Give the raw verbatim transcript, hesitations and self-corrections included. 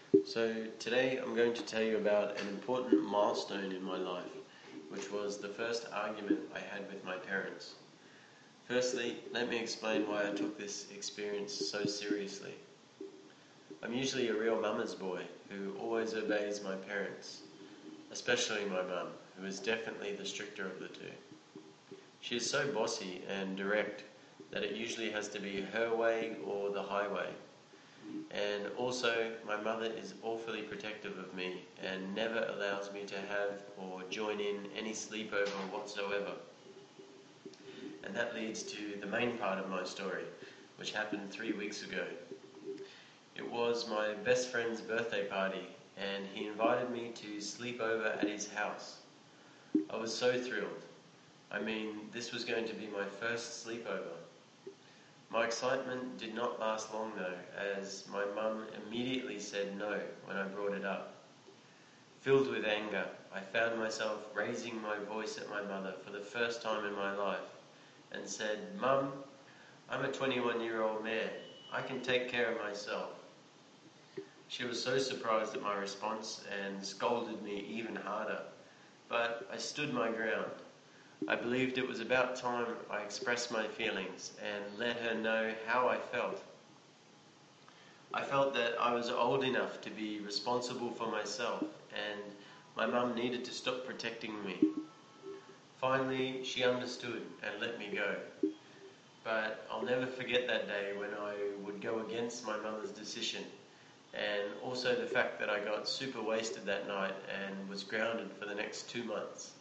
So today I'm going to tell you about an important milestone in my life, which was the first argument I had with my parents. Firstly, let me explain why I took this experience so seriously. I'm usually a real mama's boy who always obeys my parents, especially my mum, who is definitely the stricter of the two. She is so bossy and direct that it usually has to be her way or the highway. And also, my mother is awfully protective of me and never allows me to have or join in any sleepover whatsoever. And that leads to the main part of my story, which happened three weeks ago. It was my best friend's birthday party, and he invited me to sleep over at his house. I was so thrilled. I mean, this was going to be my first sleepover. My excitement did not last long though, as my mum immediately said no when I brought it up. Filled with anger, I found myself raising my voice at my mother for the first time in my life and said, "Mum, I'm a twenty-one-year-old man. I can take care of myself." She was so surprised at my response and scolded me even harder, but I stood my ground. I believed it was about time I expressed my feelings and let her know how I felt. I felt that I was old enough to be responsible for myself, and my mum needed to stop protecting me. Finally, she understood and let me go. But I'll never forget that day when I would go against my mother's decision, and also the fact that I got super wasted that night and was grounded for the next two months.